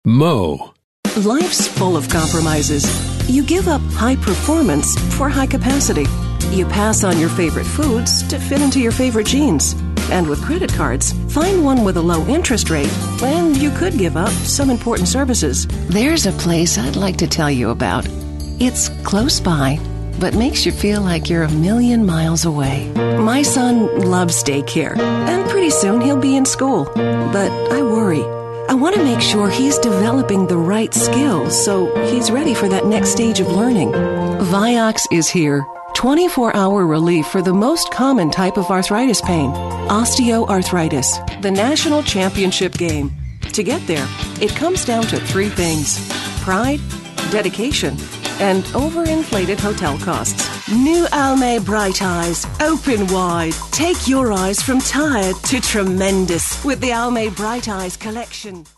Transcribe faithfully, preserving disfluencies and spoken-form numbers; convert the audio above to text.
Mow. Life's full of compromises. You give up high performance for high capacity. You pass on your favorite foods to fit into your favorite jeans. And with credit cards, find one with a low interest rate, and you could give up some important services. There's a place I'd like to tell you about. It's close by, but makes you feel like you're a million miles away. My son loves daycare, and pretty soon he'll be in school. But I worry. I want to make sure he's developing the right skills so he's ready for that next stage of learning. Vioxx is here. twenty-four hour relief for the most common type of arthritis pain, osteoarthritis, the national championship game. To get there, it comes down to three things: pride, dedication, and overinflated hotel costs. New Almay Bright Eyes. Open wide. Take your eyes from tired to tremendous with the Almay Bright Eyes collection.